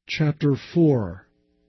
Chapter 4.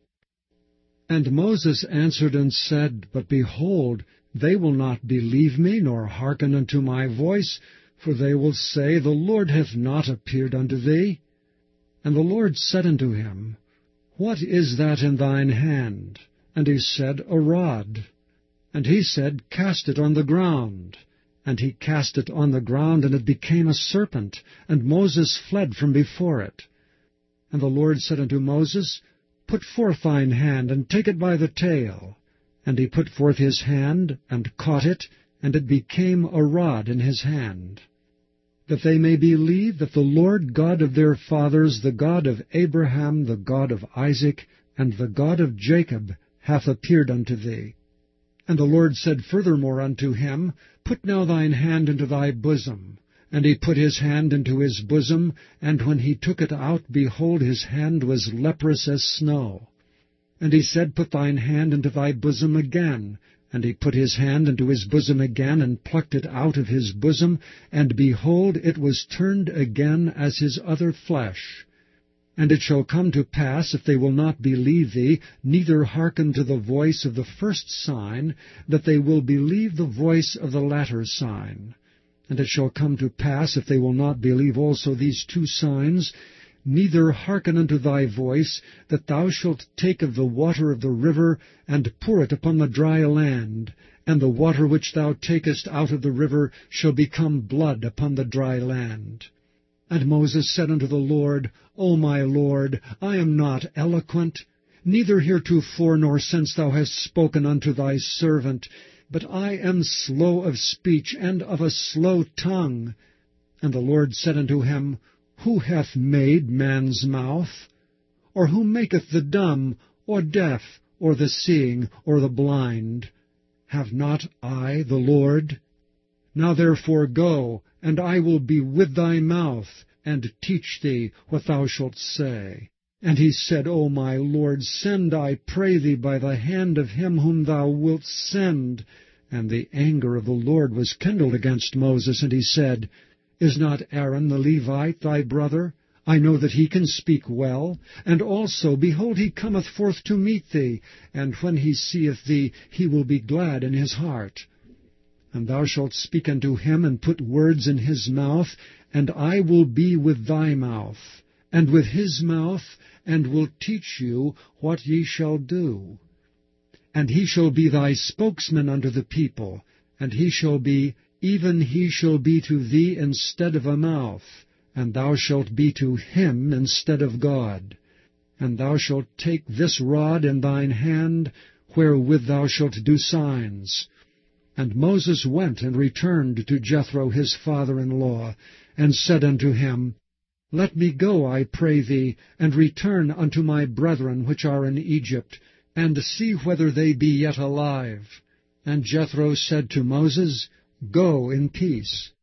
And Moses answered and said, But behold, they will not believe me, nor hearken unto my voice, for they will say, The Lord hath not appeared unto thee. And the Lord said unto him, What is that in thine hand? And he said, A rod. And he said, Cast it on the ground. And he cast it on the ground, and it became a serpent, and Moses fled from before it. And the Lord said unto Moses, Put forth thine hand, and take it by the tail. And he put forth his hand, and caught it, and it became a rod in his hand. That they may believe that the Lord God of their fathers, the God of Abraham, the God of Isaac, and the God of Jacob, hath appeared unto thee. And the Lord said furthermore unto him, Put now thine hand into thy bosom. And he put his hand into his bosom, and when he took it out, behold, his hand was leprous as snow. And he said, Put thine hand into thy bosom again. And he put his hand into his bosom again, and plucked it out of his bosom, and behold, it was turned again as his other flesh. And it shall come to pass, if they will not believe thee, neither hearken to the voice of the first sign, that they will believe the voice of the latter sign. And it shall come to pass, if they will not believe also these two signs, neither hearken unto thy voice, that thou shalt take of the water of the river, and pour it upon the dry land, and the water which thou takest out of the river shall become blood upon the dry land. And Moses said unto the Lord, O my Lord, I am not eloquent, neither heretofore nor since thou hast spoken unto thy servant, but I am slow of speech, and of a slow tongue. And the Lord said unto him, Who hath made man's mouth? Or who maketh the dumb, or deaf, or the seeing, or the blind? Have not I the Lord? Now therefore go, and I will be with thy mouth, and teach thee what thou shalt say. And he said, O my Lord, send, I pray thee, by the hand of him whom thou wilt send. And the anger of the Lord was kindled against Moses, and he said, Is not Aaron the Levite thy brother? I know that he can speak well. And also, behold, he cometh forth to meet thee, and when he seeth thee, he will be glad in his heart. And thou shalt speak unto him, and put words in his mouth, and I will be with thy mouth, and with his mouth, and will teach you what ye shall do. And he shall be thy spokesman unto the people, and he shall be to thee instead of a mouth, and thou shalt be to him instead of God. And thou shalt take this rod in thine hand, wherewith thou shalt do signs. And Moses went and returned to Jethro his father-in-law, and said unto him, Let me go, I pray thee, and return unto my brethren which are in Egypt, and see whether they be yet alive. And Jethro said to Moses, Go in peace.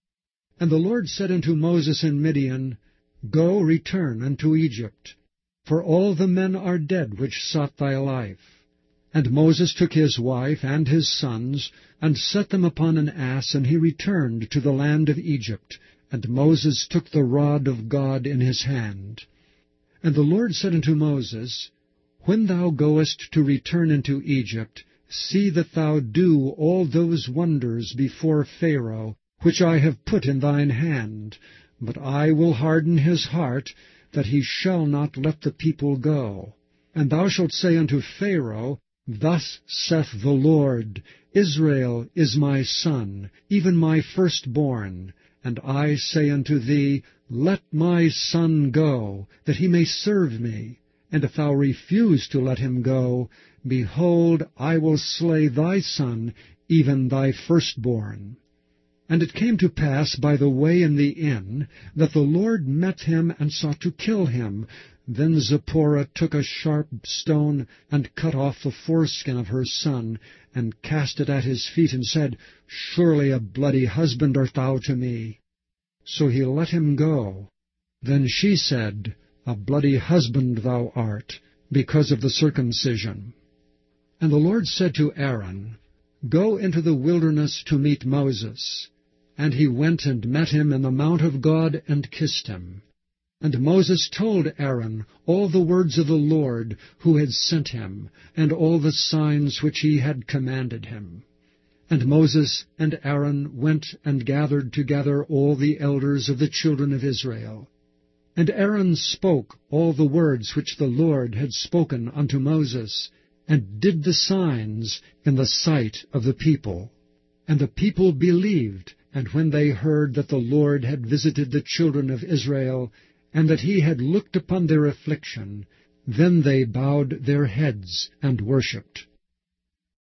And the Lord said unto Moses in Midian, Go, return unto Egypt, for all the men are dead which sought thy life. And Moses took his wife and his sons, and set them upon an ass, and he returned to the land of Egypt. And Moses took the rod of God in his hand. And the Lord said unto Moses, When thou goest to return into Egypt, see that thou do all those wonders before Pharaoh, which I have put in thine hand. But I will harden his heart, that he shall not let the people go. And thou shalt say unto Pharaoh, Thus saith the Lord, Israel is my son, even my firstborn. And I say unto thee, Let my son go, that he may serve me. And if thou refuse to let him go, behold, I will slay thy son, even thy firstborn. And it came to pass by the way in the inn, that the Lord met him and sought to kill him. Then Zipporah took a sharp stone, and cut off the foreskin of her son, and cast it at his feet, and said, Surely a bloody husband art thou to me. So he let him go. Then she said, A bloody husband thou art, because of the circumcision. And the Lord said to Aaron, Go into the wilderness to meet Moses. And he went and met him in the mount of God, and kissed him. And Moses told Aaron all the words of the Lord who had sent him, and all the signs which he had commanded him. And Moses and Aaron went and gathered together all the elders of the children of Israel. And Aaron spoke all the words which the Lord had spoken unto Moses, and did the signs in the sight of the people. And the people believed, and when they heard that the Lord had visited the children of Israel, and that he had looked upon their affliction, then they bowed their heads and worshipped.